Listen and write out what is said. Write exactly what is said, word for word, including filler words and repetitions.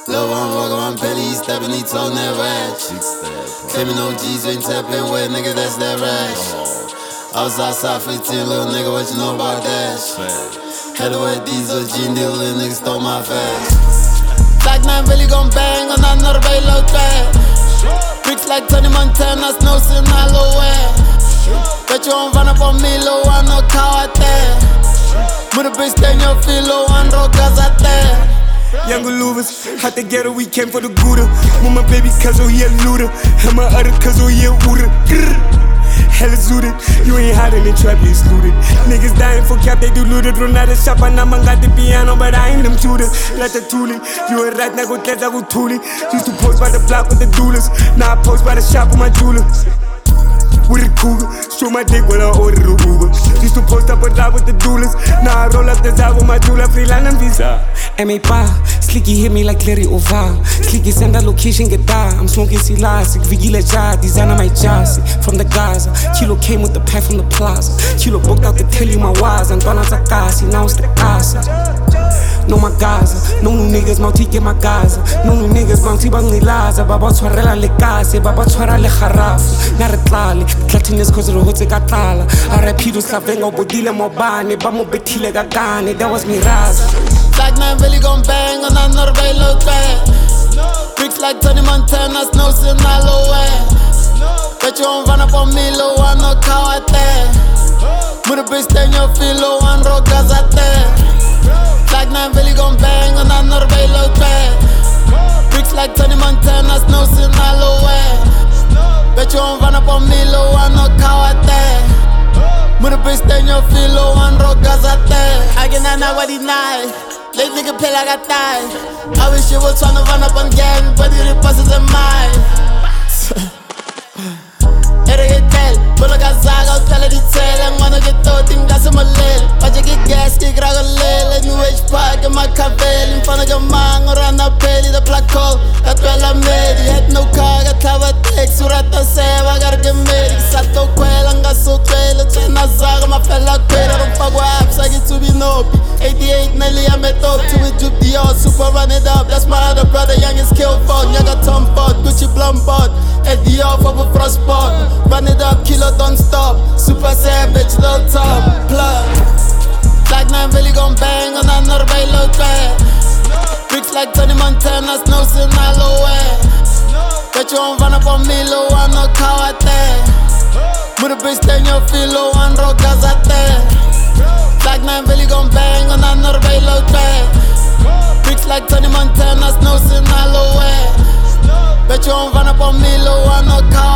Lil' one walk on my belly, he steppin', he told that ratchet. Claiming O Gs, ain't tappin' wet, nigga, that's that ratchet. I was outside fifteen, little nigga, what you know about that shit? Had to wear diesel, G deal, little nigga stole my facts. Black nine really gon' bang on another bay low track. Bricks like Tony Montana, snow sin Halloween. Bet you won't run up on me, low one, no cow out there. Move the bitch, stay in your feet, low one, rogas out there. Young Louvers, out the ghetto, we came for the Gouda. With my baby cuz oh he a looter, and my other cuz oh he a Ooda. Hella zooted, you ain't hiding in trap, you excluded. Niggas dying for cap, they deluded. Run out of shop, and I'm got the piano, but I ain't them tutor. Like the tooling, you a rat, now go dance, I go tooling. Used to post by the block with the doulas, now I post by the shop with my jeweler. With a cougar, show my dick when I order the Uber. Used to post up a drop with the doulas, now I roll up the top with my jeweler, freeline and visa. M A pa, Slicky hit me like Larry Oval. Slicky send that location, get down. I'm smoking Silas, Vigila Jar, designer my jazz. From the Gaza, Kilo came with the pack from the plaza. Kilo booked out to tell you my wise, and Donna Zakasi, now it's the casa. No my Gaza, no new niggas, Mauti get my Gaza. No new niggas, Mauti bang ni laza. Baba tshwarela le kase, baba tshwara le kharafu. Na re tlale, tlatiness cause re hotse ka tlala. A rapido slavenga, bodile mobane, ba mo betile ka gane, that was me raza. Black nine really gon' bang on another bay low track. Bricks like Tony Montana, snow sin Halloween. Bet you won't run up on me, low one, no cow out there. Move the bitch, stay in your feet, low one, rogas out there. Black nine really gon' bang on another bay low track. Bricks like Tony Montana, snow sin Halloween. Bet you won't run up on me, low one, no cow out there. Move the bitch, stay in your feet, low one, rogas out there. I get nine what he night. Late nigga play like I died. I wish you was tryna run up on gang, but the repasses are mine. Ere tell, bolo ka zaga, tell di tell, and wanna get thought in gas my lil. But you get gas, kick rag a lil, and new age park in my cavel, in front of your man, or on the pelly, the black hole. That's well I made, you had no car, got cover text, surata seva, gotta get made. Sato quell, and got so quell, it's in a zaga, my fella quell, I don't fuck with apps, I get to be nope. eighty-eight Nelly, I met up to it, drip the yard, super run it up. That's my other brother, youngest kill fun, Yaga Tom Ford, Gucci Blum Bud, at the off of a frost spot. Run it up, killer, don't stop. Super savage, low top, plug. Black nine really gon' bang on another bay low track. Bricks like Tony Montana, snow sin Halloween. Bet you won't run up on me, low one, no cow out there. Move the bitch, stay in your feet, low one, rogas out there. Black nine really gon' bang on another bay low track. Bricks like Tony Montana, snow sin Halloween. Bet you won't run up on me, low one, no cow